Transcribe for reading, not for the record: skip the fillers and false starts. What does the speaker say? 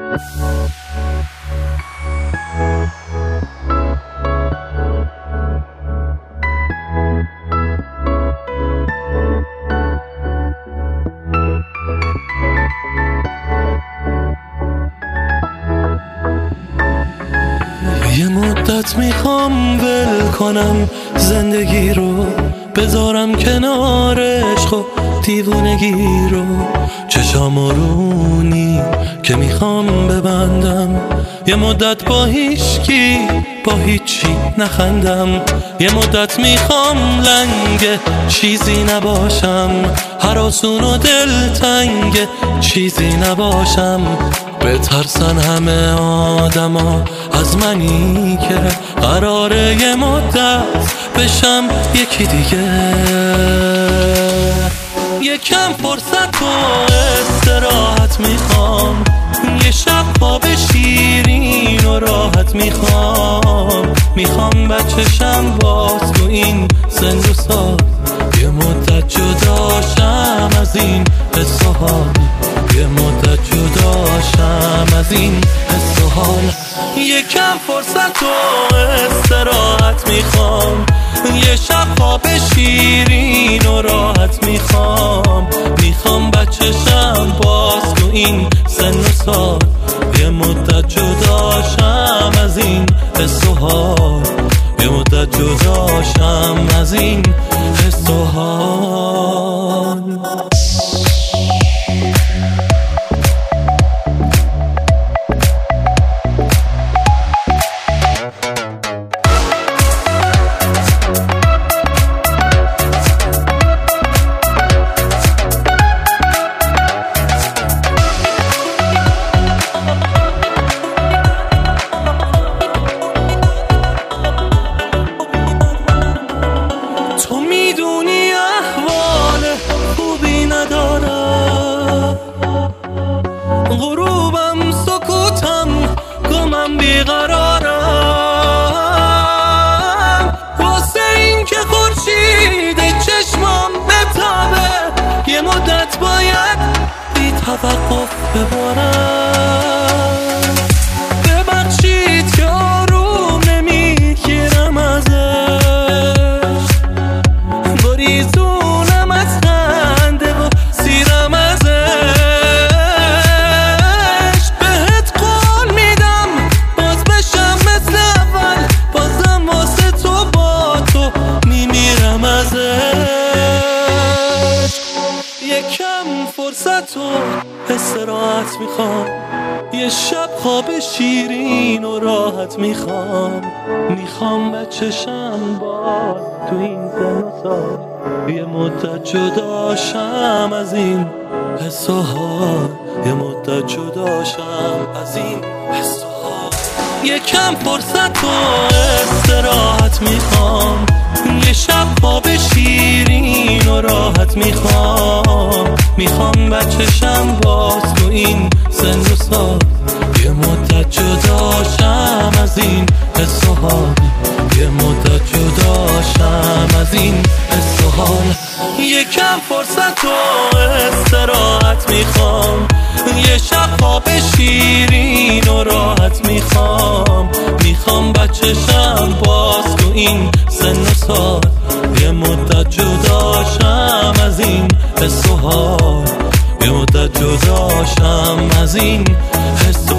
یه مدت میخوام ول کنم زندگی رو، بذارم کنار عشق و دیوونگی رو. چشام رونی که میخوام ببندم، یه مدت با هیچکی با هیچی نخندم. یه مدت میخوام لنگ چیزی نباشم، هراسون و دلتنگ چیزی نباشم. بترسن همه آدما از منی که قراره یه مدت بشم یکی دیگه. یکم فرصت و استراحت میخوام، یه شب خواب شیرین و راحت میخوام بچه‌شم باز تو این سن و سال. یه مدت جداشم از این حس و حال، یه مدت جداشم از این حس و حال. یکم فرصت و استراحت میخوام، یه شب خواب شیرین و راحت میخوام بچه‌شم باز تو این سن و سال. یه مدت جداشم از این حس و حال، یه مدت جداشم از این حس و حال. میدونی احوال خوبی ندارم، غروبم سکوتم گمم بیقرارم. واسه این که خورشید چشمام بتابه، یه مدت باید بی توقف ببارم. ببخشید که آروم نمیگیرم ازش، بریزونم از خنده و سیرم ازش. بهت قول میدم باز بشم مثل اول، بازم واسه تو با تو میمیرم ازش. یکم فرصت و استراحت میخوام، یه شب خواب شیرین و راحت میخوام بچه‌شم باز تو این سن و سال. یه مدت جداشم از این حس و حال، یه مدت جداشم از این حس و حال. یکم فرصت و استراحت میخوام، یه شب خواب شیرین و راحت میخوام بچه‌شم باز تو این سن و سال. یه مدت جداشم از این حس و حال، یه مدت جداشم از این حس و حال. یکم فرصت و استراحت میخوام، یه شب خواب شیرین و راحت میخوام بچه‌شم باز تو این سن و سال. یه مدت جداشم از این حس و حال، یه مدت جداشم از این حس